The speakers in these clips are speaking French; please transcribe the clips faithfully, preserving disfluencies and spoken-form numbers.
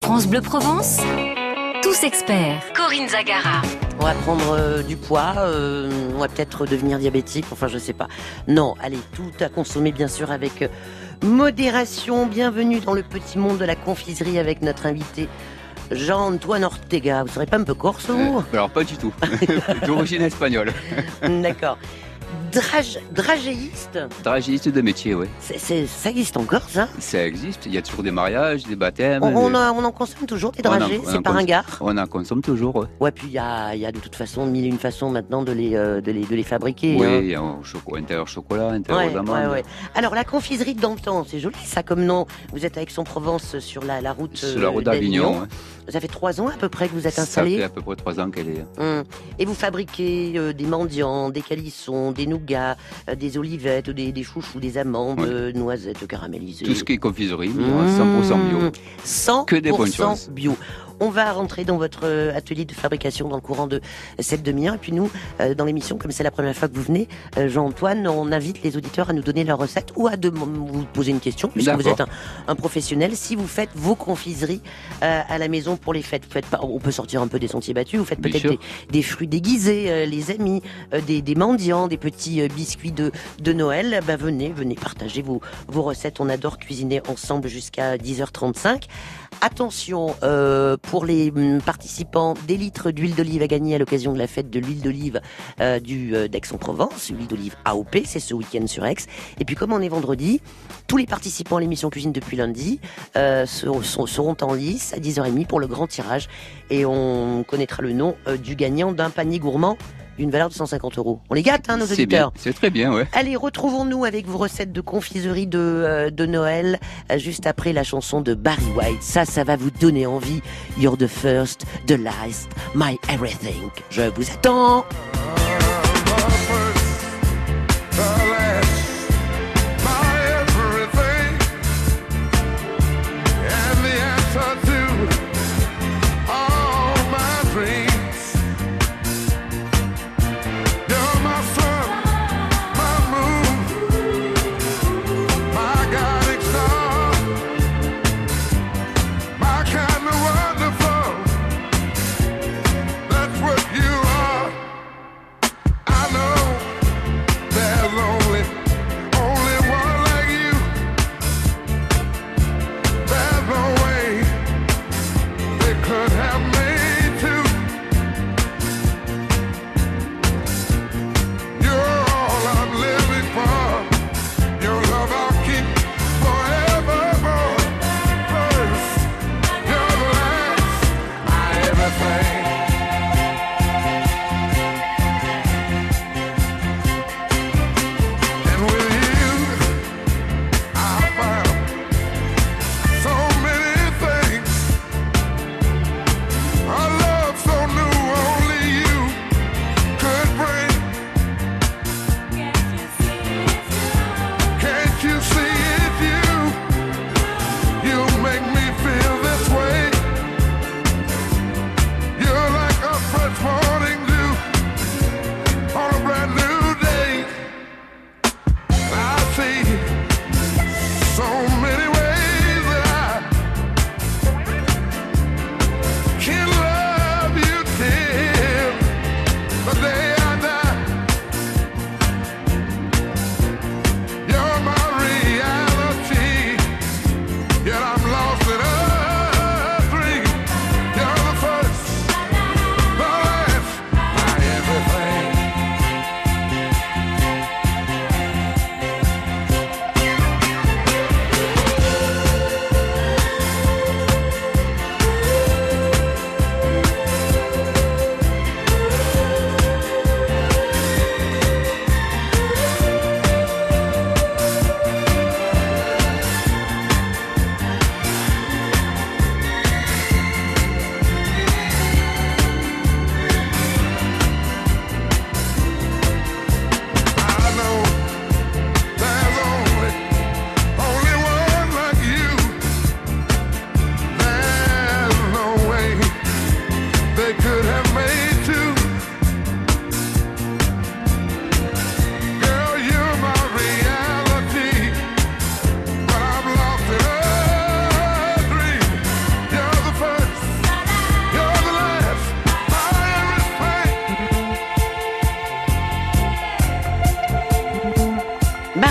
France Bleu Provence, tous experts. Corinne Zagara. On va prendre euh, du poids, euh, on va peut-être devenir diabétique, enfin je sais pas. Non, allez, tout à consommer bien sûr avec euh, modération. Bienvenue dans le petit monde de la confiserie avec notre invité Jean-Antoine Ortega. Vous serez pas un peu corse, vous euh, Alors pas du tout, d'origine espagnole. D'accord. Drage, dragéiste Dragéiste de métier, oui. c'est, c'est, Ça existe encore, ça Ça existe, il y a toujours des mariages, des baptêmes. On, on, des... a, on en consomme toujours des dragées, c'est pas un gars. On en consomme toujours, oui. Ouais, puis il y a, y a de toute façon mille et une façons maintenant de les, euh, de les, de les fabriquer. Oui, hein. il y a un choco, intérieur chocolat, intérieur Ouais, d'amande. ouais, ouais. Alors la confiserie d'antan, c'est joli ça comme nom. Vous êtes à Aix-en-Provence sur la, la route Sur la route euh, d'Avignon. Ouais. Ça fait trois ans à peu près que vous êtes installé. Ça fait à peu près trois ans qu'elle est. Hum. Et vous fabriquez euh, des mendiants, des calissons, des nougats, euh, des olivettes, des, des chouchous, des amandes, Ouais. euh, noisettes caramélisées. Tout ce qui est confiserie, mais Mmh. cent pour cent bio. cent pour cent Que des bonnes choses. bio. On va rentrer dans votre euh, atelier de fabrication dans le courant de cette demi-heure. Et puis nous, euh, dans l'émission, comme c'est la première fois que vous venez, euh, Jean-Antoine, on invite les auditeurs à nous donner leur recette ou à de- vous poser une question, puisque D'accord. vous êtes un, un professionnel. Si vous faites vos confiseries euh, à la maison pour les fêtes, vous faites pas, on peut sortir un peu des sentiers battus, vous faites Bien peut-être sûr. des, des fruits déguisés, euh, les amis, euh, des, des mendiants, des petits euh, biscuits de, de Noël. Ben venez, venez partager vos, vos recettes. On adore cuisiner ensemble jusqu'à dix heures trente-cinq. Attention, euh, pour les hum, participants, des litres d'huile d'olive à gagner à l'occasion de la fête de l'huile d'olive euh, du euh, d'Aix-en-Provence, huile d'olive A O P, c'est ce week-end sur Aix. Et puis comme on est vendredi, tous les participants à l'émission Cuisine depuis lundi euh, seront, sont- seront en lice à dix heures trente pour le grand tirage. Et on connaîtra le nom euh, du gagnant d'un panier gourmand d'une valeur de cent cinquante euros. On les gâte, hein, nos C'est auditeurs. bien, c'est très bien, ouais. Allez, retrouvons-nous avec vos recettes de confiserie de, euh, de Noël, euh, juste après la chanson de Barry White. Ça, ça va vous donner envie. You're the first, the last, my everything. Je vous attends.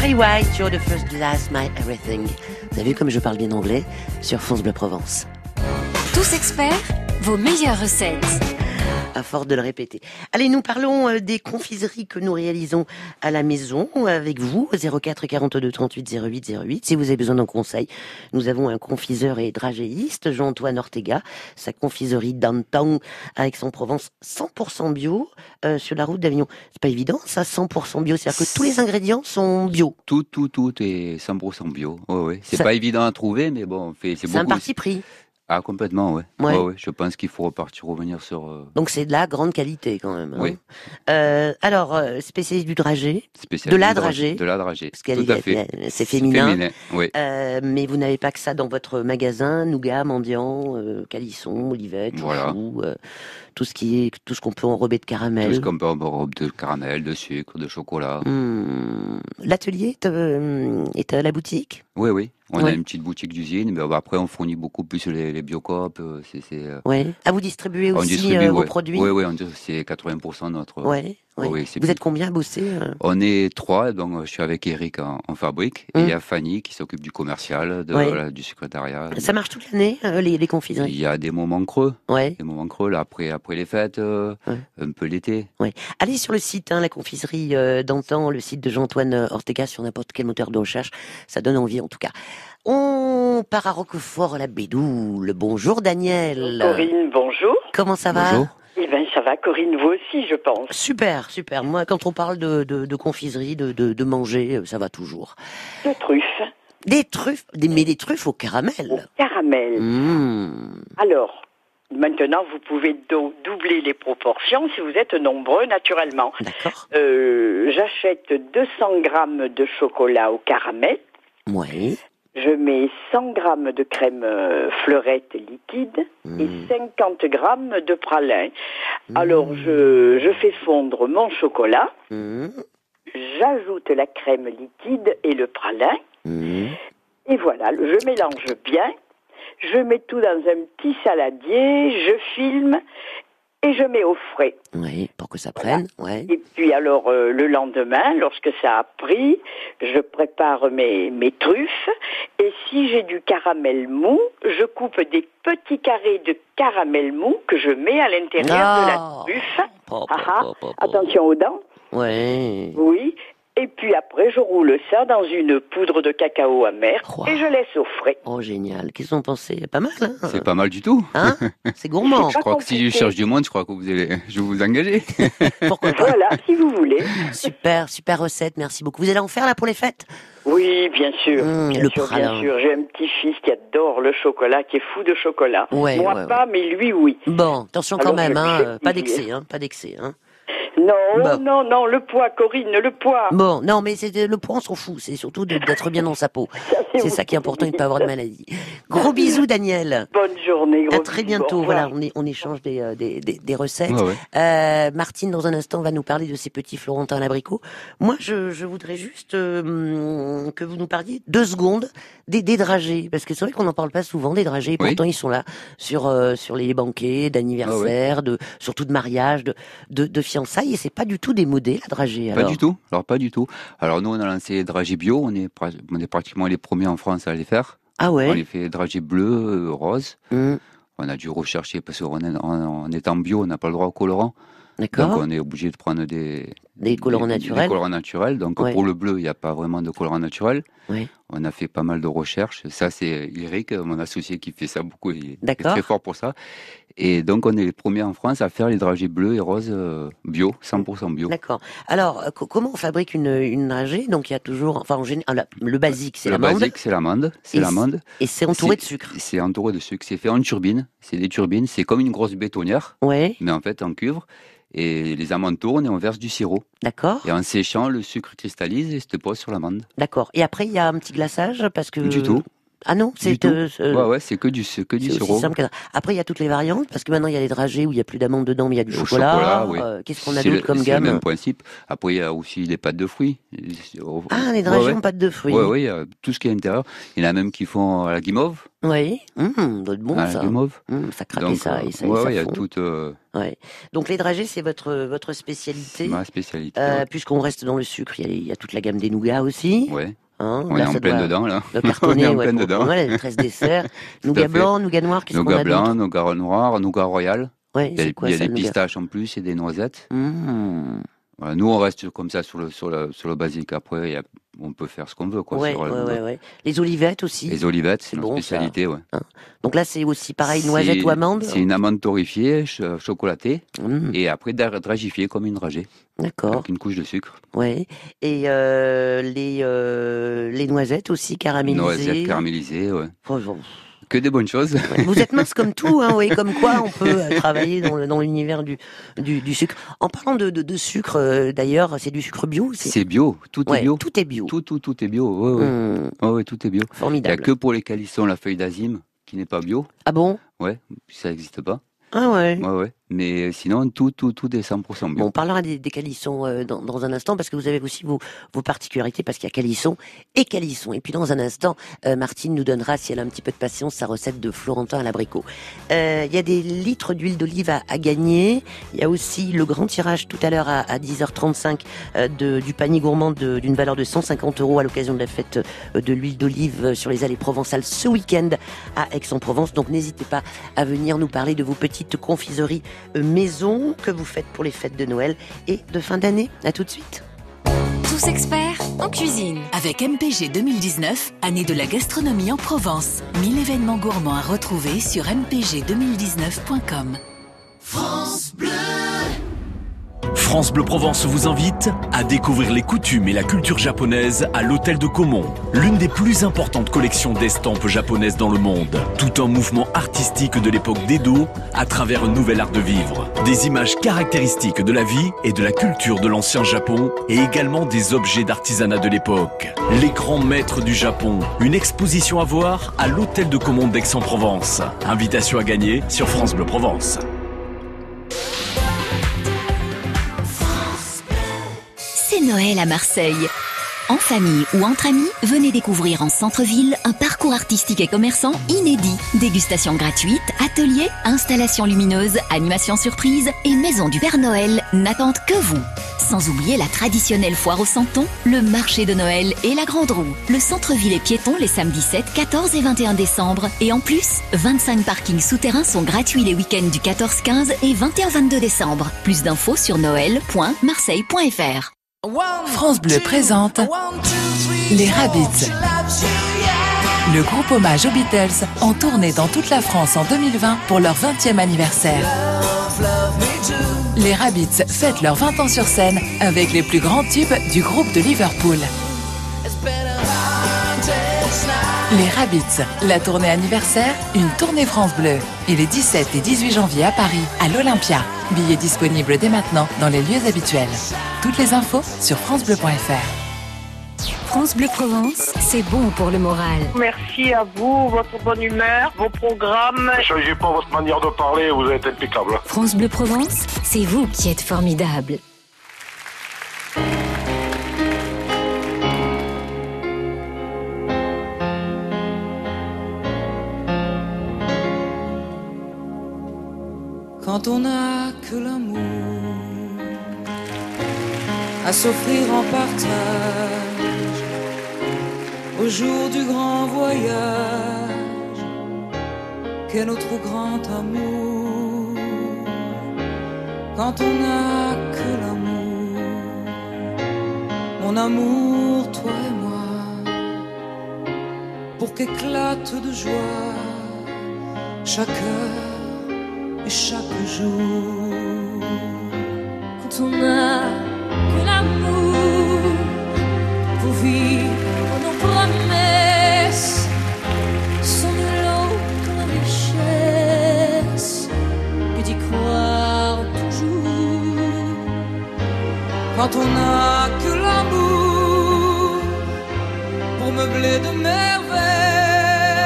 Barry White, You're the first glass, my everything. Vous avez vu comme je parle bien anglais sur France Bleu Provence. Tous experts, vos meilleures recettes. À force de le répéter. Allez, nous parlons euh, des confiseries que nous réalisons à la maison avec vous, zéro quatre quarante-deux trente-huit zéro huit zéro huit. Si vous avez besoin d'un conseil, nous avons un confiseur et dragéiste, Jean-Antoine Ortega, sa confiserie Downtown à Aix-en-Provence, cent pour cent bio, euh, sur la route d'Avignon. C'est pas évident, ça, cent pour cent bio, c'est-à-dire que tous les ingrédients sont bio. Tout, tout, tout est cent pour cent bio. Ouais, ouais. C'est Ça... pas évident à trouver, mais bon, c'est, c'est, c'est beaucoup. un parti pris. Ah, complètement, ouais. Ouais. Ouais, ouais. Je pense qu'il faut repartir, revenir sur... Euh... Donc c'est de la grande qualité quand même. Hein. Oui. Euh, alors, euh, spécialiste du dragé, Spécialiste de la du dragée. De la dragée, parce qu'elle tout à est, fait. C'est féminin. féminin oui. Euh, mais vous n'avez pas que ça dans votre magasin, nougat, mendiant, euh, calisson, olivette, chouchou, voilà. euh, tout ce qui est, tout ce qu'on peut enrober de caramel. Tout ce qu'on peut enrober de caramel, de sucre, de chocolat. Hum, l'atelier est, euh, est à la boutique? Oui, oui. On ouais. a une petite boutique d'usine, mais après on fournit beaucoup plus les, les biocopes. C'est, c'est, ouais. Ah, vous distribuez aussi distribue, euh, vos ouais. produits? Oui, oui, on, c'est quatre-vingts pour cent de notre... Ouais. Ouais. Oui, vous plus... êtes combien à bosser euh On est trois, donc je suis avec Eric en, en fabrique, hum. et il y a Fanny qui s'occupe du commercial, de, ouais. voilà, du secrétariat. Ça marche toute l'année, euh, les, les confiseries? Il y a des moments creux, ouais. des moments creux là, après, après les fêtes, euh, ouais. un peu l'été. Ouais. Allez sur le site, hein, la confiserie euh, d'antan, le site de Jean-Antoine Ortega, sur n'importe quel moteur de recherche, ça donne envie en tout cas. On part à Roquefort-la-Bédoule. Bonjour Daniel. Corinne, bonjour. Comment ça va? Bonjour. Eh bien, ça va, Corinne, vous aussi, je pense. Super, super. Moi, quand on parle de, de, de confiserie, de, de, de manger, ça va toujours. De truffes. Des truffes, des, mais des truffes au caramel. Au caramel. Mmh. Alors, maintenant, vous pouvez do- doubler les proportions si vous êtes nombreux, naturellement. D'accord. Euh, j'achète deux cents grammes de chocolat au caramel. Oui. Je mets cent grammes de crème euh, fleurette liquide mmh. et cinquante grammes de pralin. Mmh. Alors, je, je fais fondre mon chocolat. Mmh. J'ajoute la crème liquide et le pralin. Mmh. Et voilà, je mélange bien. Je mets tout dans un petit saladier. Je filme. Et je mets au frais. Oui, pour que ça prenne. Voilà. Ouais. Et puis alors, euh, le lendemain, lorsque ça a pris, je prépare mes, mes truffes. Et si j'ai du caramel mou, je coupe des petits carrés de caramel mou que je mets à l'intérieur oh. de la truffe. Oh, ah, ah. oh, oh, oh. Attention aux dents. Ouais. Oui. Et puis après, je roule ça dans une poudre de cacao amer oh. et je laisse au frais. Oh, génial. Qu'est-ce qu'on pensait? Pas mal, hein? C'est pas mal du tout. Hein? C'est gourmand. Je crois que si je cherche du monde, je crois que vous allez, je vais vous engager. Pourquoi pas? Voilà, si vous voulez. Super, super recette. Merci beaucoup. Vous allez en faire, là, pour les fêtes? Oui, bien sûr. Mmh, bien le sûr, pralin. bien sûr. J'ai un petit-fils qui adore le chocolat, qui est fou de chocolat. Ouais, Moi ouais, pas, ouais. mais lui, oui. Bon, attention quand Alors, même, hein. Pas plaisir. d'excès, hein. Pas d'excès, hein. Non, bon. non, non, le poids, Corinne, le poids. Bon, non, mais c'est, le poids, on s'en fout. C'est surtout de, d'être bien dans sa peau. Ça, c'est c'est ça qui est important et de ne pas avoir de maladie. Gros bisous, Daniel. Bonne journée, gros À très bisous, bientôt. Voilà, on, est, on échange des, euh, des, des, des recettes. Ouais, ouais. Euh, Martine, dans un instant, va nous parler de ces petits florentins à l'abricot. Moi, je, je voudrais juste euh, que vous nous parliez deux secondes des, des dragées, parce que c'est vrai qu'on n'en parle pas souvent des dragées. Et pourtant, oui. Ils sont là sur euh, sur les banquets d'anniversaire, ah, ouais. de surtout de mariage, de, de, de fiançailles, et c'est pas du tout démodé la dragée. Pas alors. du tout. Alors pas du tout. Alors nous, on a lancé les dragées bio. On est, on est pratiquement les premiers en France à les faire. Ah ouais. On les fait dragées bleues, euh, roses. Mm. On a dû rechercher parce qu'en en étant bio, on n'a pas le droit au colorant. D'accord. Donc on est obligé de prendre des, des colorants des, naturels. Des colorants naturels. Donc ouais. Pour le bleu, il n'y a pas vraiment de colorant naturel. Oui. On a fait pas mal de recherches. Ça, c'est Eric, mon associé, qui fait ça beaucoup. Il D'accord. est très fort pour ça. Et donc, on est les premiers en France à faire les dragées bleues et roses euh, bio, cent pour cent bio. D'accord. Alors, c- comment on fabrique une, une dragée? Donc, il y a toujours, enfin, en général, le basique, c'est le l'amande. Le basique, c'est l'amande. C'est et l'amande. Et c'est entouré c'est, de sucre. C'est entouré de sucre. C'est fait en turbine. C'est des turbines. C'est comme une grosse bétonnière. Ouais. Mais en fait, en cuivre. Et les amandes tournent et on verse du sirop. D'accord. Et en séchant, le sucre cristallise et se dépose sur l'amande. D'accord. Et après, il y a un petit glaçage parce que... Du tout. Ah non, c'est du euh, tout. Ouais, ouais, c'est que du, c'est que du c'est sirop. aussi simple que ça. Après, il y a toutes les variantes, parce que maintenant, il y a les dragées où il n'y a plus d'amandes dedans, mais il y a du Au chocolat. chocolat, oui. Euh, qu'est-ce qu'on a C'est d'autre le- comme C'est gamme? le même principe. Après, il y a aussi les pâtes de fruits. Ah, les dragées ouais, en ouais. pâte de fruits. Ouais, ouais, il y a tout ce qui est à l'intérieur. Il y en a même qui font à la guimauve. Oui, mmh, doit être bon, à ça. la guimauve. Mmh, ça craque et Donc, ça, et ça, et ouais, ça ouais, il y a fond. toute euh, Ouais. Donc, les dragées, c'est votre, votre spécialité. ma spécialité. Euh, ouais. Puisqu'on reste dans le sucre, il y a, les- il y a toute la gamme des nougats aussi. Ouais. Hein, On là, est en ça plein doit- dedans, là. doit On cartonner, est en ouais, plein pour- dedans. Ouais, les treize desserts. Tout Nougat à fait. blanc, nougat noir, qu'est-ce qu'on Nougat a blanc, d'autre? nougat noir, nougat royal. Ouais, Il y a, c'est quoi il y a ça, des le nougat? pistaches en plus et des noisettes. Mmh. Voilà, nous, on reste comme ça sur le, sur le, sur le basique. Après, il y a- on peut faire ce qu'on veut, quoi. Ouais, sur, ouais, euh, ouais, ouais. Les olivettes aussi. Les olivettes, C'est c'est notre bon, ça. spécialité, ouais. Donc là, c'est aussi pareil, noisette C'est- ou amande? C'est une amande torréfiée, ch- chocolatée, Mmh, et après dra- dragifiée comme une dragée, D'accord, avec une couche de sucre. ouais. Et euh, les, euh, les noisettes aussi caramélisées. Noisettes caramélisées, ouais. Oh, bon. Que des bonnes choses. Ouais. Vous êtes mince comme tout, hein, oui, comme quoi on peut euh, travailler dans, le- dans l'univers du, du, du sucre. En parlant de, de, de sucre, euh, d'ailleurs, c'est du sucre bio aussi. C'est bio, tout Ouais, est bio. tout est bio. Tout, tout, tout est bio, ouais, ouais. Mmh, Ouais, ouais, tout est bio. Il n'y a formidable. que pour les calissons la feuille d'azime qui n'est pas bio. Ah bon? Ouais, ça n'existe pas. Ah ouais. Ouais, ouais. Mais sinon, tout, tout, tout est cent pour cent bio. Bon, on parlera des, des calissons euh, dans, dans un instant parce que vous avez aussi vos, vos particularités parce qu'il y a calisson et calisson. Et puis dans un instant, euh, Martine nous donnera, si elle a un petit peu de patience, sa recette de Florentin à l'abricot. Euh, Il y a des litres d'huile d'olive à, à gagner. Il y a aussi le grand tirage tout à l'heure à, à dix heures trente-cinq euh, de, du panier gourmand de- d'une valeur de cent cinquante euros à l'occasion de la fête euh, de l'huile d'olive sur les allées provençales ce week-end à Aix-en-Provence. Donc n'hésitez pas à venir nous parler de vos petites confiseries euh, maison que vous faites pour les fêtes de Noël et de fin d'année. À tout de suite. Tous experts en cuisine. Avec M P G deux mille dix-neuf, année de la gastronomie en Provence. mille événements gourmands à retrouver sur m p g deux mille dix-neuf point com. France Bleu. France Bleu Provence vous invite à découvrir les coutumes et la culture japonaise à l'hôtel de Comont, l'une des plus importantes collections d'estampes japonaises dans le monde. Tout un mouvement artistique de l'époque d'Edo à travers un nouvel art de vivre. Des images caractéristiques de la vie et de la culture de l'ancien Japon et également des objets d'artisanat de l'époque. Les grands maîtres du Japon, une exposition à voir à l'hôtel de Comont d'Aix-en-Provence. Invitation à gagner sur France Bleu Provence. C'est Noël à Marseille. En famille ou entre amis, venez découvrir en centre-ville un parcours artistique et commerçant inédit. Dégustation gratuite, ateliers, installations lumineuses, animations surprises et maison du Père Noël n'attendent que vous. Sans oublier la traditionnelle foire au Santon, le marché de Noël et la Grande Roue. Le centre-ville est piéton les samedis sept, quatorze et vingt et un décembre. Et en plus, vingt-cinq parkings souterrains sont gratuits les week-ends du quatorze, quinze et vingt et un, vingt-deux décembre. Plus d'infos sur noël point marseille point f r. France Bleu présente Les Rabbits. Le groupe hommage aux Beatles en tournée dans toute la France en deux mille vingt pour leur vingtième anniversaire. Les Rabbits fêtent leurs vingt ans sur scène avec les plus grands tubes du groupe de Liverpool. Les Rabbits, la tournée anniversaire, une tournée France Bleu. Et les dix-sept et dix-huit janvier à Paris, à l'Olympia. Billets disponibles dès maintenant dans les lieux habituels. Toutes les infos sur francebleu point f r. France Bleu Provence, c'est bon pour le moral. Merci à vous, votre bonne humeur, vos programmes. Ne changez pas votre manière de parler, vous êtes impeccable. France Bleu Provence, c'est vous qui êtes formidable. Quand on n'a que l'amour à s'offrir en partage au jour du grand voyage qu'est notre grand amour. Quand on n'a que l'amour, mon amour, toi et moi, pour qu'éclate de joie chaque heure et chaque jour. Quand on a que l'amour pour vivre nos promesses, sans nulle autre richesse que d'y croire toujours. Quand on a que l'amour pour meubler de merveilles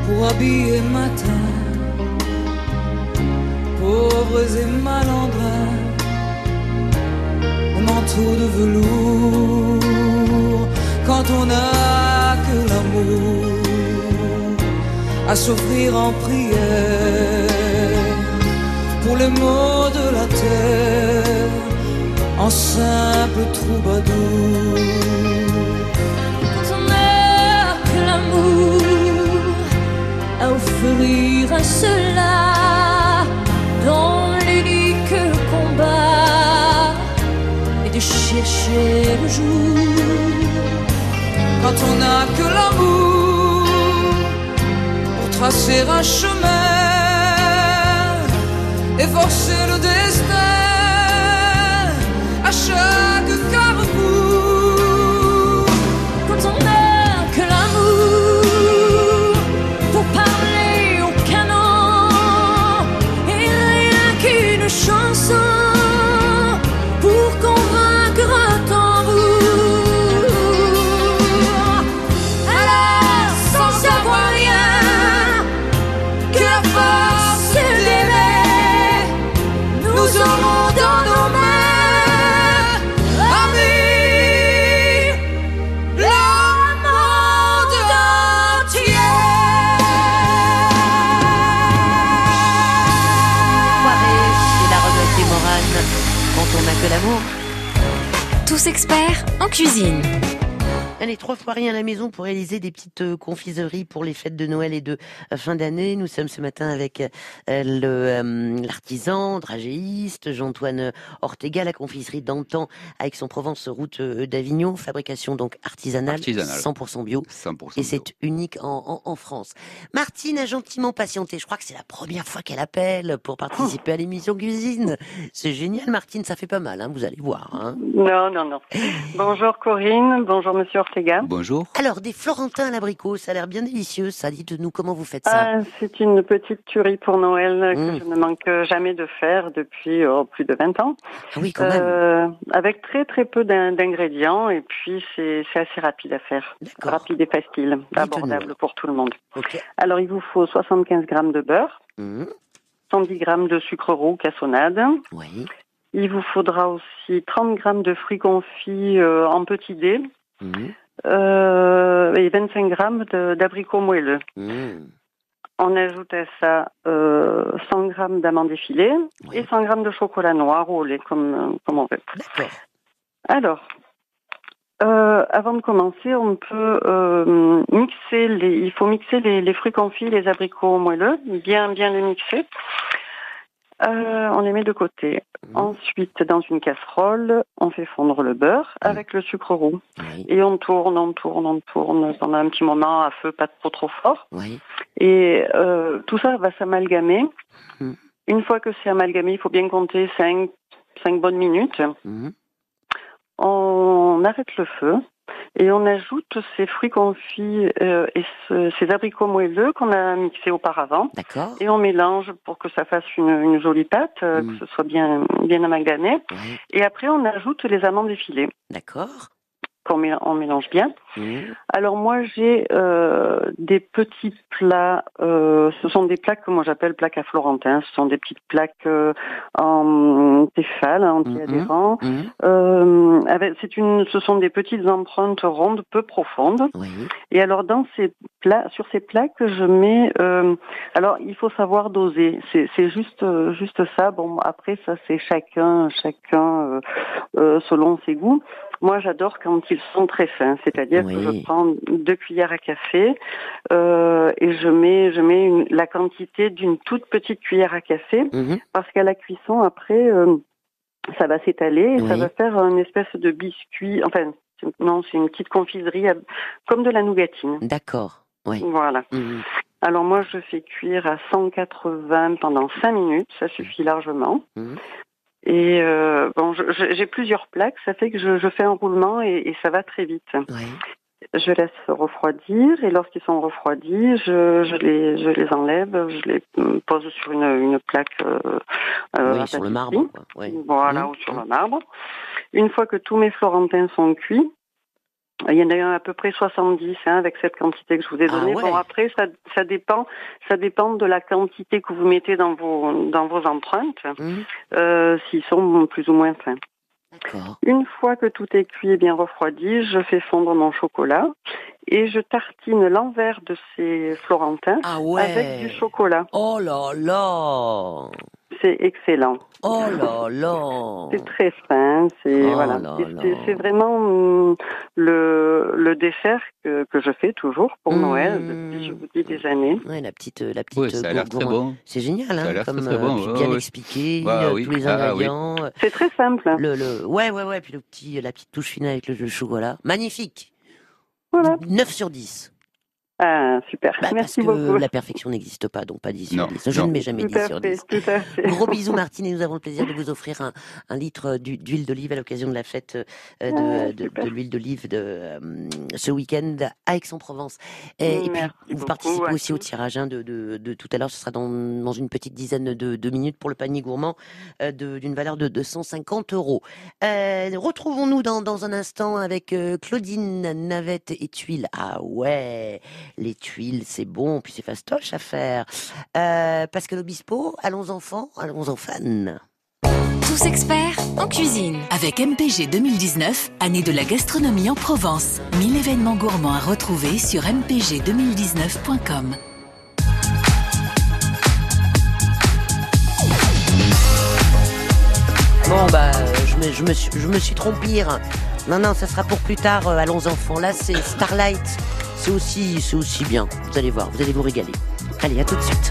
pour habiller matin, pauvres et malandrins, le manteau de velours, quand on n'a que l'amour à s'offrir en prière pour les maux de la terre, en simple troubadour. Quand on n'a que l'amour à offrir à ceux-là dans l'unique combat et de chercher le jour. Quand on n'a que l'amour pour tracer un chemin et forcer le destin à chaque carrefour. Quand on n'a que l'amour pour parler au canon et rien qu'une chanson pour convaincre un tambour. Alors, sans savoir rien, que la force d'aimer nous aurons dans nos mains. Quand on n'a que l'amour. Tous experts en cuisine. Allez, trois fois rien à la maison pour réaliser des petites euh, confiseries pour les fêtes de Noël et de euh, fin d'année. Nous sommes ce matin avec euh, le, euh, l'artisan, dragéiste, Jean-Antoine Ortega, la confiserie d'antan avec son Provence route euh, d'Avignon, fabrication donc artisanale, Artisanale. cent pour cent bio. cent pour cent Et bio. c'est unique en, en, en France. Martine a gentiment patienté. Je crois que c'est la première fois qu'elle appelle pour participer à l'émission cuisine. C'est génial, Martine, ça fait pas mal, hein, vous allez voir. Hein. Non, non, non. Bonjour Corinne, bonjour Monsieur Ortega. Bonjour. Alors, des florentins à l'abricot, ça a l'air bien délicieux, ça. Dites-nous comment vous faites ça. Ah, c'est une petite tuerie pour Noël que Mmh. je ne manque jamais de faire depuis oh, plus de vingt ans. Ah oui, quand même. Euh, avec très très peu d'in- d'ingrédients et puis c'est, c'est assez rapide à faire. D'accord. Rapide et facile, Dites-nous, abordable alors. pour tout le monde. Ok. Alors il vous faut soixante-quinze grammes de beurre, Mmh. cent dix grammes de sucre roux cassonade. Oui. Il vous faudra aussi trente grammes de fruits confits euh, en petits dés. Mmh. Euh, et vingt-cinq grammes de, d'abricots moelleux. Mmh. On ajoute à ça euh, cent grammes d'amandes effilées Oui. et cent grammes de chocolat noir ou au lait, comme, comme on veut. D'accord. Alors, euh, avant de commencer, on peut euh, mixer les. Il faut mixer les, les fruits confits, les abricots moelleux, bien bien les mixer. Euh, on les met de côté. Mmh. Ensuite, dans une casserole, on fait fondre le beurre Mmh. avec le sucre roux. Oui. Et on tourne, on tourne, on tourne pendant un petit moment à feu pas trop trop fort. Oui. Et euh, tout ça va s'amalgamer. Mmh. Une fois que c'est amalgamé, il faut bien compter cinq bonnes minutes. Mmh. On arrête le feu et on ajoute ces fruits confits euh, et ce, ces abricots moelleux qu'on a mixés auparavant. D'accord. Et on mélange pour que ça fasse une, une jolie pâte, euh, Mmh. que ce soit bien, bien amalgamé. Oui. Et après, on ajoute les amandes effilées D'accord. qu'on mél- on mélange bien. Mmh. Alors moi j'ai euh, des petits plats, euh, ce sont des plaques que moi j'appelle plaques à Florentin, ce sont des petites plaques euh, en Tefal, anti-adhérents. Mmh. Euh, avec, c'est une, ce sont des petites empreintes rondes peu profondes. Oui. Et alors dans ces plats, sur ces plaques, je mets, euh, alors il faut savoir doser. C'est, c'est juste, euh, juste ça. Bon après ça c'est chacun, chacun euh, euh, selon ses goûts. Moi, j'adore quand ils sont très fins, c'est-à-dire Oui. que je prends deux cuillères à café euh, et je mets, je mets une, la quantité d'une toute petite cuillère à café, Mmh. parce qu'à la cuisson, après, euh, ça va s'étaler et Oui. ça va faire une espèce de biscuit. Enfin, c'est- non, c'est une petite confiserie à- comme de la nougatine. D'accord. Oui. Voilà. Mmh. Alors moi, je fais cuire à cent quatre-vingts pendant cinq minutes, ça suffit largement. Mmh. Et euh, bon, je- je- j'ai plusieurs plaques, ça fait que je, je fais un roulement et, et ça va très vite. Oui. Je laisse refroidir et lorsqu'ils sont refroidis, je, je, les, je les enlève, je les pose sur une, une plaque euh, euh, Oui, sur le pâtisserie. marbre, quoi. Ouais. Voilà, Mmh. ou sur le marbre. Une fois que tous mes florentins sont cuits, Il y en a eu à peu près soixante-dix hein, avec cette quantité que je vous ai donnée. Ah ouais. Bon, après, ça, ça dépend, ça dépend de la quantité que vous mettez dans vos dans vos empreintes, mmh. euh, s'ils sont plus ou moins fins. D'accord. Une fois que tout est cuit et bien refroidi, je fais fondre mon chocolat et je tartine l'envers de ces florentins ah ouais. avec du chocolat. Oh là là! C'est excellent. Oh là là. C'est très fin, c'est oh voilà. Là c'est, là. c'est vraiment hum, le le dessert que que je fais toujours pour mmh. Noël depuis je vous dis des années. Ouais, la petite la petite. Ouais, ça a l'air très bon. C'est génial, hein, ça a l'air comme très, très bon. euh, ouais, bien ouais. expliqué, bah, euh, oui. tous les ah, ingrédients. Oui. C'est très simple. Le le ouais ouais ouais puis le petit la petite touche finale avec le, le chocolat, magnifique. Voilà. neuf sur dix. Ah, super. Bah, Merci parce que beaucoup. la perfection n'existe pas, donc pas dix sur non, dix. Je non. ne mets jamais tout dix sur dix. Tout à fait. Gros bisous, Martine, et nous avons le plaisir de vous offrir un, un litre d'huile d'olive à l'occasion de la fête euh, de, ah, de, de l'huile d'olive de euh, ce week-end à Aix-en-Provence. Et, et puis, vous participez aussi au tirage hein, de, de, de tout à l'heure. Ce sera dans, dans une petite dizaine de, de minutes pour le panier gourmand euh, de, d'une valeur de deux cent cinquante euros. Euh, retrouvons-nous dans, dans un instant avec euh, Claudine, navette et tuiles. Ah ouais, les tuiles. C'est bon, puis c'est fastoche à faire. Euh, Pascal Obispo, allons enfants, allons enfants. Tous experts en cuisine. Avec M P G deux mille dix-neuf, année de la gastronomie en Provence. mille événements gourmands à retrouver sur m p g deux mille dix-neuf point com. Bon bah, je me, je me suis, je me suis trompée. Non non, ça sera pour plus tard. Euh, allons enfants. Là c'est Starlight. C'est aussi, c'est aussi bien. Vous allez voir, vous allez vous régaler. Allez, à tout de suite.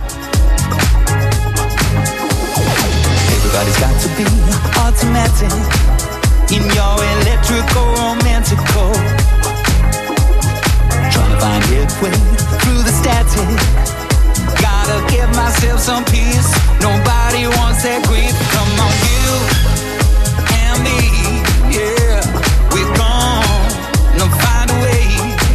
Everybody's got to be automatic in your electrical romantical. Trying to find midway through the static. Gotta give myself some peace. Nobody wants that grief. Come on, you and me, yeah, we're gonna find a way.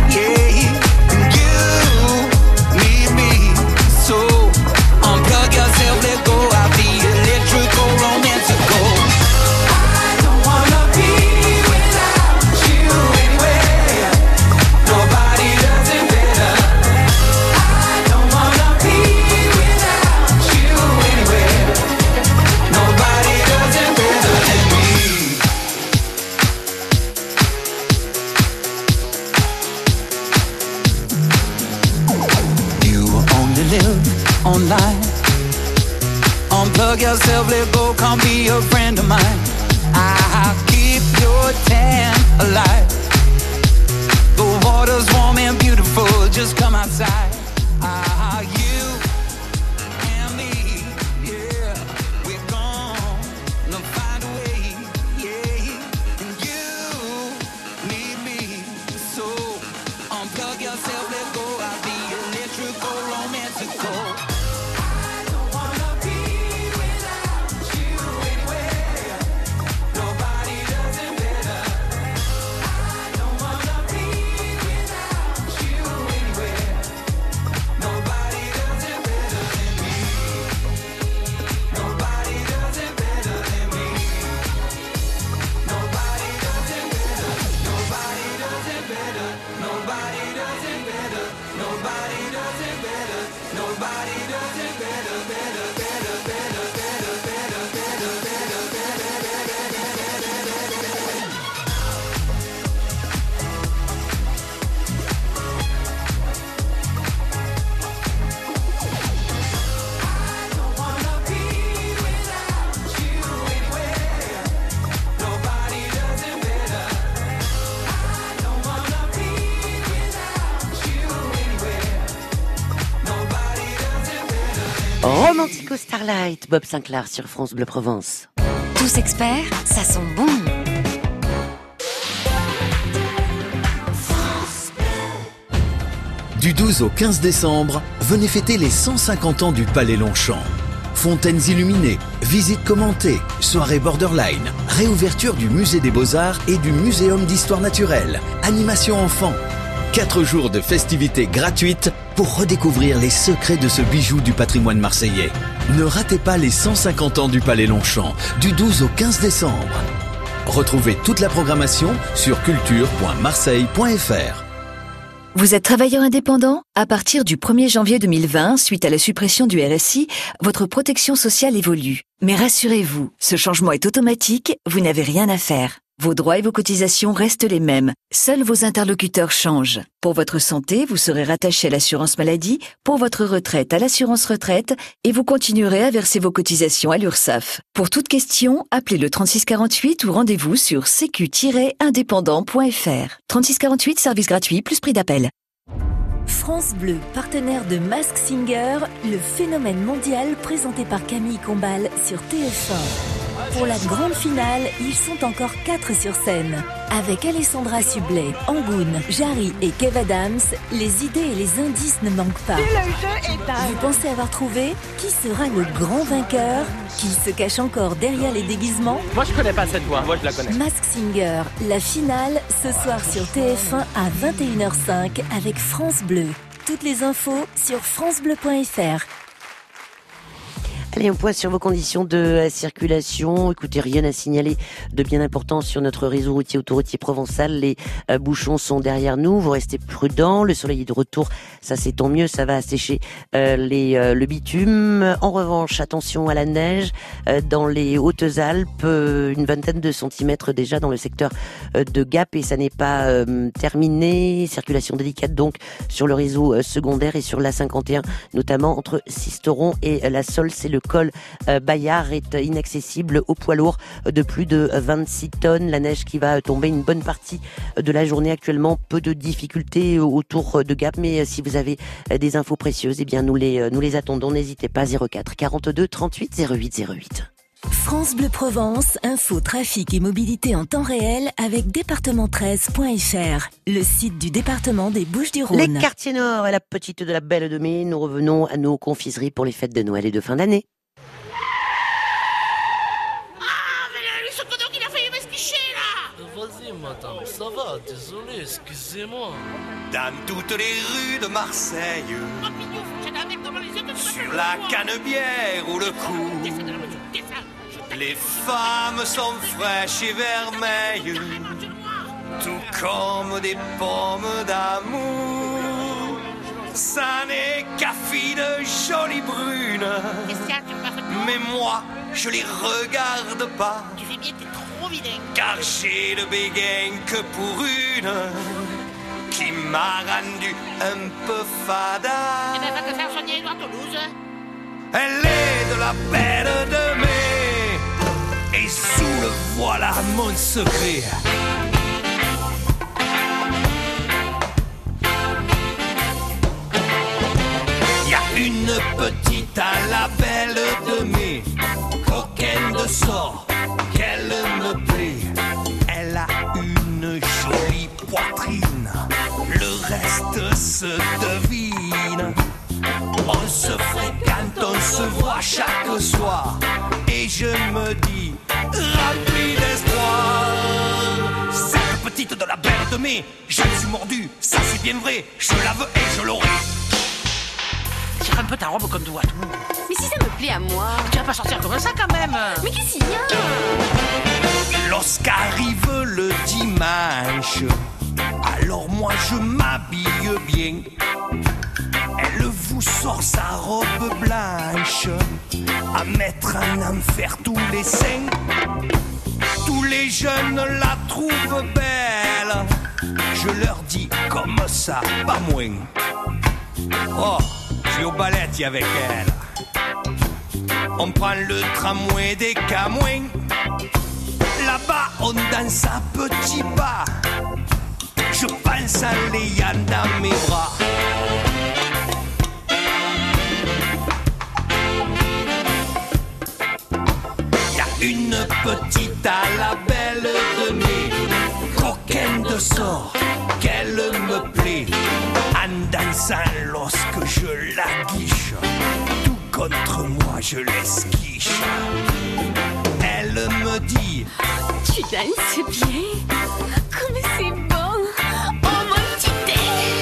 Online, unplug yourself, let go, can't be a friend of mine. I'll keep your tan alive. The water's warm and beautiful, just come outside. Ah, you and me, yeah, we're gonna find a way, yeah. And you need me, so unplug yourself, let go. I'll be electrical, romantical. Romantico Starlight, Bob Sinclair sur France Bleu Provence. Tous experts, ça sent bon. Du douze au quinze décembre, venez fêter les cent cinquante ans du Palais Longchamp. Fontaines illuminées, visites commentées, soirées borderline, réouverture du Musée des Beaux-Arts et du Muséum d'Histoire Naturelle, animation enfants. Quatre jours de festivités gratuites pour redécouvrir les secrets de ce bijou du patrimoine marseillais. Ne ratez pas les cent cinquante ans du Palais Longchamp, du douze au quinze décembre. Retrouvez toute la programmation sur culture point marseille point f r. Vous êtes travailleur indépendant ? À partir du premier janvier deux mille vingt, suite à la suppression du R S I, votre protection sociale évolue. Mais rassurez-vous, ce changement est automatique, vous n'avez rien à faire. Vos droits et vos cotisations restent les mêmes. Seuls vos interlocuteurs changent. Pour votre santé, vous serez rattaché à l'assurance maladie, pour votre retraite à l'assurance retraite, et vous continuerez à verser vos cotisations à l'URSSAF. Pour toute question, appelez le trente-six quarante-huit ou rendez-vous sur sécu tiret indépendant point f r. trente-six quarante-huit, service gratuit, plus prix d'appel. France Bleu, partenaire de Mask Singer, le phénomène mondial présenté par Camille Combal sur T F un. Pour la grande finale, ils sont encore quatre sur scène. Avec Alessandra Sublet, Angoun, Jarry et Kev Adams, les idées et les indices ne manquent pas. Vous pensez avoir trouvé qui sera le grand vainqueur? Qui se cache encore derrière les déguisements? Moi je connais pas cette voix, moi je la connais. Mask Singer, la finale, ce soir sur T F un à vingt et une heures cinq avec France Bleu. Toutes les infos sur francebleu point f r. Allez, un point sur vos conditions de circulation. Écoutez, rien à signaler de bien important sur notre réseau routier autoroutier provençal. Les euh, bouchons sont derrière nous. Vous restez prudents. Le soleil est de retour. Ça, c'est tant mieux. Ça va assécher euh, les, euh, le bitume. En revanche, attention à la neige. Euh, dans les Hautes-Alpes, euh, une vingtaine de centimètres déjà dans le secteur euh, de Gap. Et ça n'est pas euh, terminé. Circulation délicate donc sur le réseau euh, secondaire et sur l'A cinquante et un, notamment entre Sisteron et La Solle. C'est le col euh, Bayard est inaccessible aux poids lourds de plus de vingt-six tonnes. La neige qui va tomber une bonne partie de la journée actuellement. Peu de difficultés autour de Gap, mais si vous avez des infos précieuses, eh bien nous les, nous les attendons. N'hésitez pas, zéro quatre quarante-deux trente-huit zéro huit zéro huit. France Bleu Provence, info, trafic et mobilité en temps réel avec département treize point f r, le site du département des Bouches-du-Rhône. Les quartiers nord et la petite de la Belle de Mai, nous revenons à nos confiseries pour les fêtes de Noël et de fin d'année. Vas-y madame, ça va, désolé, excusez-moi. Dans toutes les rues de Marseille, sur la canebière ou le cou, les femmes sont fraîches et vermeilles, tout comme des pommes d'amour. Ça n'est qu'à fille de jolies brunes, mais moi je les regarde pas. Tu fais bien, t'es trop vilain. Car j'ai le béguin que pour une qui m'a rendu un peu fada. Eh ben, va te faire soigner à Toulouse. Elle est de la Belle de Mai et sous le voilà mon secret. Y a une petite à la Belle de Mai, coquine de sort, qu'elle me plaît. Elle a une jolie poitrine, le reste se devine. On se fréquente, on se voit chaque soir, et je me dis, rempli d'espoir. Cette petite de la Belle de Mai, je me suis mordu, ça c'est bien vrai, je la veux et je l'aurai. Tire un peu ta robe comme toi. Mais si ça me plaît à moi. Tu vas pas sortir comme ça quand même. Mais qu'est-ce qu'il y a? Lorsqu'arrive le dimanche, alors moi je m'habille bien. Elle vous sort sa robe blanche, à mettre en enfer tous les seins. Tous les jeunes la trouvent belle, je leur dis comme ça, pas moins. Oh, je vais au balletti avec elle. On prend le tramway des Camouins. Là-bas on danse à petits pas, je pense à l'ayant dans mes bras. Une petite à la Belle de Mai, coquine de sort, qu'elle me plaît. En dansant lorsque je la guiche, tout contre moi je l'esquiche. Elle me dit, tu danses bien, comme c'est bon, oh mon petit.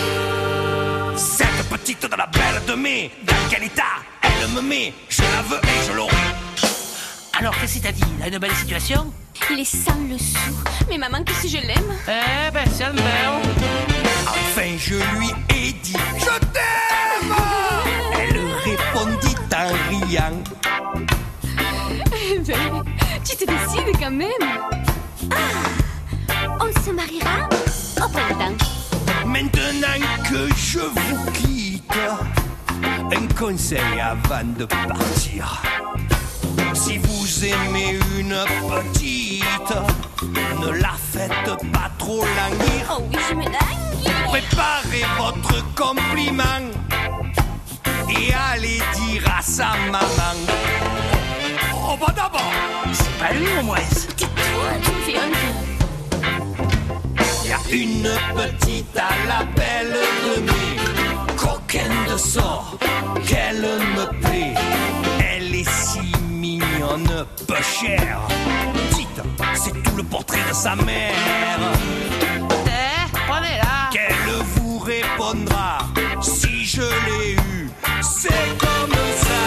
Cette petite de la Belle de Mai, dans quel état elle me met, je la veux et je l'aurai. Alors qu'est-ce que t'as dit? Il a une belle situation? Il est sans le sou. Mais maman, que si je l'aime? Eh ben, c'est un bel. Enfin, je lui ai dit je t'aime. Elle répondit en riant. Eh ben, tu te décides quand même. Ah, on se mariera au printemps. Maintenant que je vous quitte, un conseil avant de partir. Si vous aimez une petite, ne la faites pas trop languir. Oh oui, je me languis. Préparez votre compliment et allez dire à sa maman. Oh bah d'abord, c'est pas lui au moins. Tais-toi, tu me fais honte. Il y a une petite à la belle de mai, coquine de sort, qu'elle me plaît. Elle est si mignonne, peu chère. Dites, c'est tout le portrait de sa mère. Eh, prenez-la. Qu'elle vous répondra, si je l'ai eu, c'est comme ça.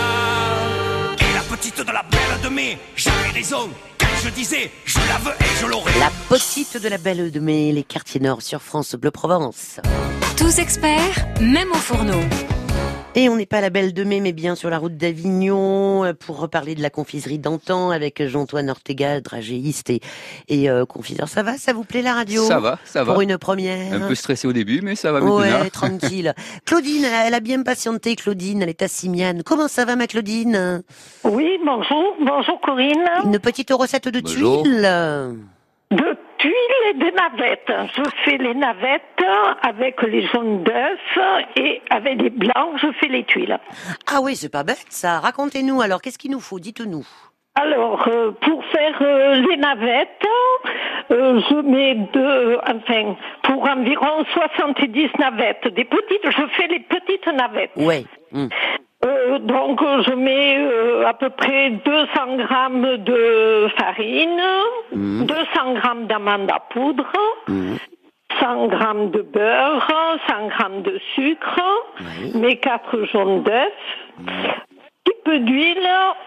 Et la petite de la belle de mai, j'avais raison. Je disais, je la veux et je l'aurai. La petite de la belle de mai, les quartiers nord sur France Bleu Provence. Tous experts, même au fourneau. Et on n'est pas à la Belle de Mai, mais bien sur la route d'Avignon, pour reparler de la confiserie d'antan avec Jean-Antoine Ortega, dragéiste et, et euh, confiseur. Ça va? Ça vous plaît la radio? Ça va, ça va. Pour une première. Un peu stressé au début, mais ça va maintenant. Ouais, tranquille. Claudine, elle a bien patienté, Claudine, elle est à Simiane. Comment ça va, ma Claudine? Oui, bonjour. Bonjour, Corinne. Une petite recette de Bonjour. tuiles. De tuiles et de navettes. Je fais les navettes avec les jaunes d'œufs et avec les blancs, je fais les tuiles. Ah oui, c'est pas bête ça. Racontez-nous alors, qu'est-ce qu'il nous faut? Dites-nous. Alors, euh, pour faire euh, les navettes, euh, je mets deux, enfin, pour environ soixante-dix navettes. Des petites, je fais les petites navettes. Ouais. Mmh. Euh, donc je mets euh, à peu près deux cents grammes de farine, mmh. deux cents grammes d'amandes à poudre, mmh. cent grammes de beurre, cent grammes de sucre, oui. mes quatre jaunes d'œufs, mmh. un petit peu d'huile,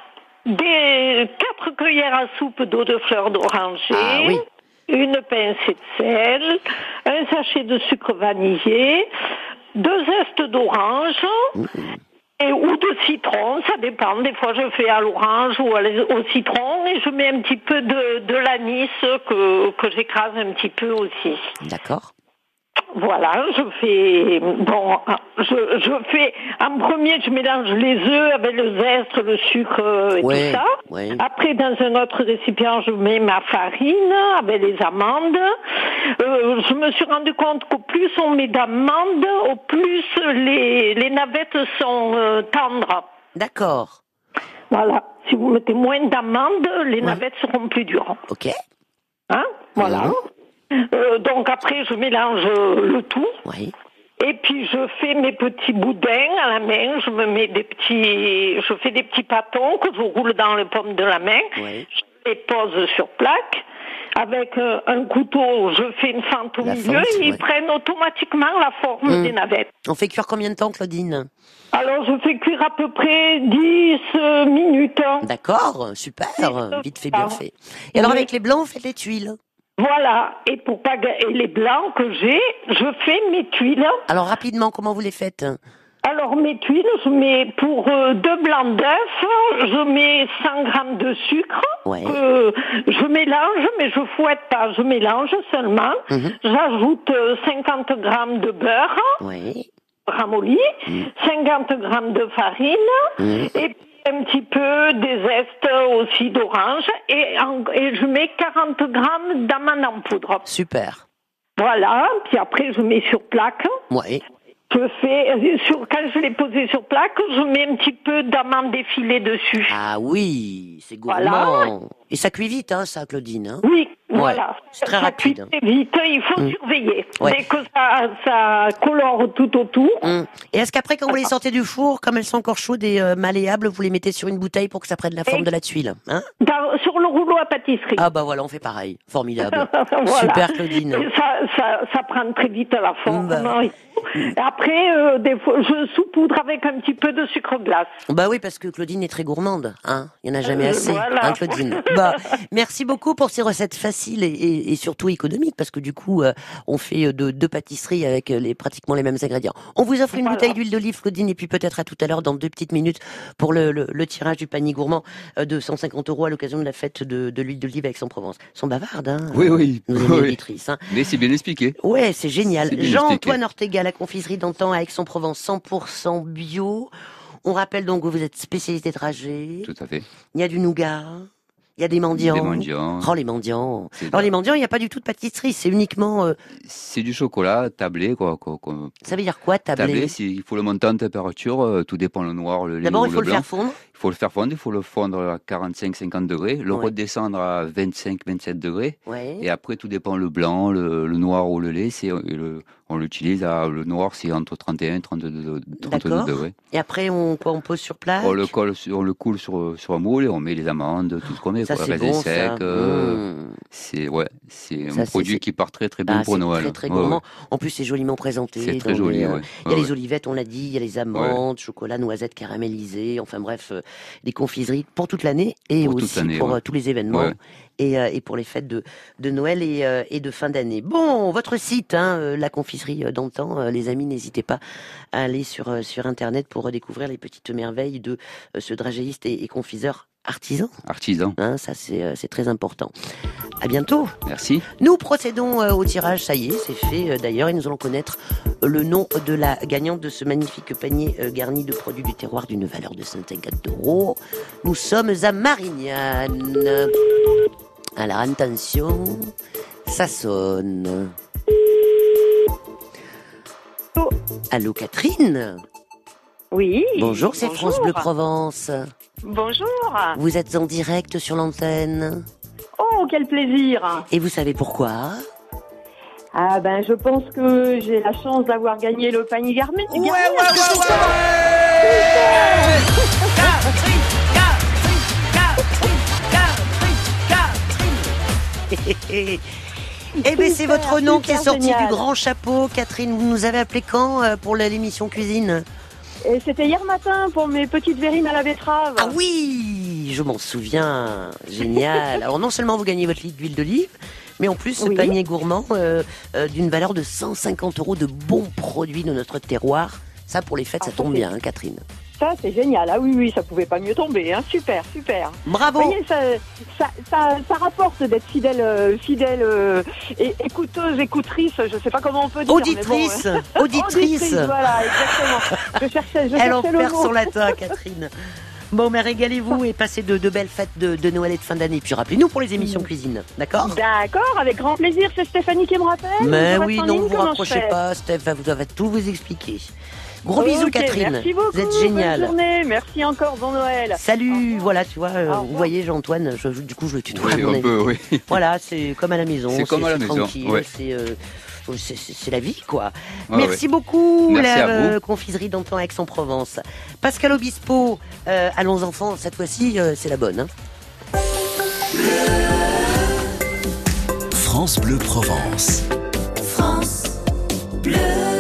des quatre cuillères à soupe d'eau de fleur d'oranger, ah, oui. une pincée de sel, un sachet de sucre vanillé, deux zestes d'orange, mmh. Et, ou de citron, ça dépend. Des fois, je fais à l'orange ou au citron et je mets un petit peu de, de l'anis que, que j'écrase un petit peu aussi. D'accord. Voilà, je fais, bon, je, je fais, en premier, je mélange les œufs avec le zeste, le sucre et ouais, tout ça. Ouais. Après, dans un autre récipient, je mets ma farine avec les amandes. Euh, je me suis rendu compte qu'au plus on met d'amandes, au plus les, les navettes sont euh, tendres. D'accord. Voilà. Si vous mettez moins d'amandes, les ouais. navettes seront plus dures. Ok. Hein? Voilà. Mmh. Euh, donc après, je mélange euh, le tout. Oui. Et puis je fais mes petits boudins à la main. Je me mets des petits, je fais des petits pâtons que je roule dans le paume de la main. Oui. Je les pose sur plaque. Avec euh, un couteau, je fais une fente au la milieu fente, et ils ouais. prennent automatiquement la forme mmh. des navettes. On fait cuire combien de temps, Claudine? Alors, je fais cuire à peu près dix minutes. D'accord, super. Vite fait, bien fait. Et alors, oui. avec les blancs, vous faites les tuiles? Voilà, et pour pas et les blancs que j'ai, je fais mes tuiles. Alors rapidement, comment vous les faites? Alors mes tuiles, je mets pour euh, deux blancs d'œufs, je mets cent grammes de sucre, ouais. que je mélange, mais je fouette pas, je mélange seulement. Mmh. J'ajoute euh, cinquante grammes de beurre, oui. ramolli, mmh. cinquante grammes de farine, mmh. et puis un petit peu des zestes aussi d'orange et, en, et je mets quarante grammes d'amandes en poudre. Super. Voilà, puis après je mets sur plaque. Oui. Je fais, sur, quand je l'ai posé sur plaque, je mets un petit peu d'amandes effilées dessus. Ah oui, c'est gourmand. Voilà. Et ça cuit vite, hein, ça, Claudine. Hein oui, ouais, voilà. C'est très ça rapide. Cuit vite, il faut mmh. surveiller. Ouais. Dès que ça, ça colore tout autour. Mmh. Et est-ce qu'après, quand vous les sortez du four, comme elles sont encore chaudes et euh, malléables, vous les mettez sur une bouteille pour que ça prenne la forme et de la tuile, hein? Dans, sur le rouleau à pâtisserie. Ah bah voilà, on fait pareil. Formidable. Voilà. Super, Claudine. Ça, ça, ça prend très vite la forme. Bah. Et après, euh, des fois, je saupoudre avec un petit peu de sucre glace. Bah oui, parce que Claudine est très gourmande, hein. Il n'y en a jamais Euh, assez, voilà. hein, Claudine. Bah, merci beaucoup pour ces recettes faciles et, et, et surtout économiques, parce que du coup, euh, on fait deux de pâtisseries avec les, pratiquement les mêmes ingrédients. On vous offre une Voilà. bouteille d'huile d'olive, Claudine, et puis peut-être à tout à l'heure, dans deux petites minutes, pour le, le, le tirage du panier gourmand euh, de cent cinquante euros à l'occasion de la fête de, de l'huile d'olive avec Aix-en-Provence. Elles sont bavardes, hein. Oui, oui. Nos oui, amies oui. auditrices, hein. Mais c'est bien expliqué. Ouais, c'est génial. C'est bien Jean-Antoine expliqué. Ortega, la confiserie d'antan à Aix-en-Provence, cent pour cent bio. On rappelle donc que vous êtes spécialisé dragée. Tout à fait. Il y a du nougat. Il y a des mendiants. Des mendiants. Oh, les mendiants. C'est Alors, les mendiants, il n'y a pas du tout de pâtisserie. C'est uniquement, euh, C'est du chocolat tablé, quoi. quoi, quoi. ça veut dire quoi, tablé? Tablé, c'est- il faut le monter en température, euh, tout dépend le noir, le lait D'abord, ou il faut le le blanc. faire fondre. Il faut le faire fondre, il faut le fondre à quarante-cinq à cinquante degrés, le Ouais. redescendre à vingt-cinq à vingt-sept degrés. Ouais. Et après, tout dépend le blanc, le, le noir ou le lait. C'est, et le, on l'utilise à, le noir, c'est entre trente et un et trente-deux, trente-deux D'accord. degrés. Et après, on, quoi, on pose sur place. On le, colle, sur- on le coule sur, sur un moule et on met les amandes, tout ce qu'on met, Ça, quoi, c'est raisin bon, sec. ça. euh, Mmh. c'est, ouais, c'est Ça, un c'est- produit c'est- qui part très très bien Ah, pour c'est Noël. très très Ouais, gourmand. ouais. En plus, c'est joliment présenté. C'est très dans joli, des, euh, ouais. Il y a Ouais, les olivettes, on l'a dit, il y a les amandes, chocolat, noisettes caramélisées, enfin bref, euh, des confiseries pour toute l'année et Pour toute aussi l'année, pour ouais. euh, tous les événements. Ouais. Et, euh, et pour les fêtes de, de Noël et, euh, et de fin d'année. Bon, votre site, hein, euh, la confiserie euh, d'antan, euh, les amis, n'hésitez pas à aller sur, euh, sur Internet pour redécouvrir les petites merveilles de euh, ce dragéiste et, et confiseur artisan. Artisan. Hein, ça, c'est, euh, c'est très important. À bientôt. Merci. Nous procédons euh, au tirage, ça y est, c'est fait euh, d'ailleurs, et nous allons connaître euh, le nom de la gagnante de ce magnifique panier euh, garni de produits du terroir d'une valeur de cent cinquante euros. Nous sommes à Marignane. Alors attention, ça sonne. Allô Catherine? Oui. Bonjour, c'est bonjour. France Bleu Provence. Bonjour. Vous êtes en direct sur l'antenne. Oh, quel plaisir. Et vous savez pourquoi? Ah ben, je pense que j'ai la chance d'avoir gagné le panier garni. Ouais, ouais, ouais, Eh ben c'est Super, votre nom qui est super sorti génial. du grand chapeau, Catherine. Vous nous avez appelé quand euh, pour la- l'émission cuisine? Et c'était hier matin pour mes petites verrines à la betterave. Ah oui, je m'en souviens. Génial. Alors non seulement vous gagnez votre litre d'huile d'olive, mais en plus ce Oui. panier gourmand euh, euh, d'une valeur de cent cinquante euros de bons produits de notre terroir. Ça pour les fêtes, Ah, ça ça, tombe c'est- bien, hein, Catherine. Ça, c'est génial. Ah oui, oui, ça pouvait pas mieux tomber. Hein. Super, super. Bravo. Vous voyez, ça, ça, ça, ça rapporte d'être fidèle, euh, fidèle euh, et écouteuse, écoutrice, je sais pas comment on peut dire. Auditrice, mais bon, euh, auditrice. voilà, exactement. Je cherchais, je Elle en cherchais le perd mot. son latin, Catherine. Bon, mais régalez-vous et passez de, de belles fêtes de, de Noël et de fin d'année. Puis rappelez-nous pour les émissions cuisine, d'accord? D'accord, avec grand plaisir. C'est Stéphanie qui me rappelle. Mais Je reste oui, en non, ligne, vous comment je raccrochez fais pas, Steph va, vous va tout vous expliquer. Gros Ok, bisous, Catherine. Merci beaucoup. Vous êtes Bonne géniale. journée. Merci encore. Bon Noël. Salut, voilà, tu vois, euh, vous voyez, Jean-Antoine, je- je- du coup, je le tutoie. à Oui, mon un avis. peu, oui. Voilà, c'est comme à la maison. C'est comme à la maison, tranquille, ouais. C'est euh, c'est- c'est- c'est la vie, quoi. Ouais, Merci ouais. beaucoup, Merci la à vous. euh, confiserie d'antan Aix-en-Provence. Pascal Obispo, euh, allons enfants, cette fois-ci, euh, c'est la bonne. Hein. France Bleu Provence. France Bleu.